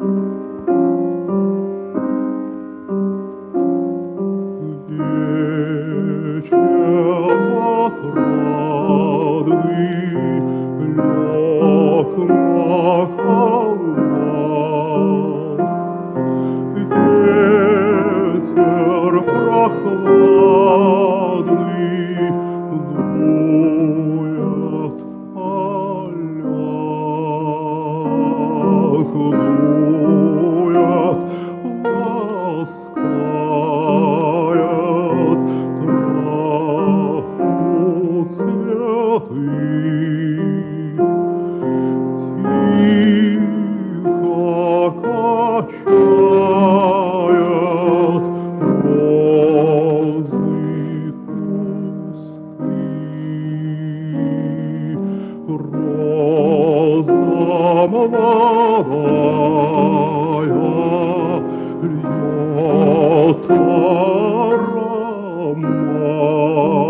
Вечер отрадный лег на холмах, ветер прохладный дует в полях, дует, ласкает траву цветы. Тихо качает розы кусты. Роза молодая льет аромат.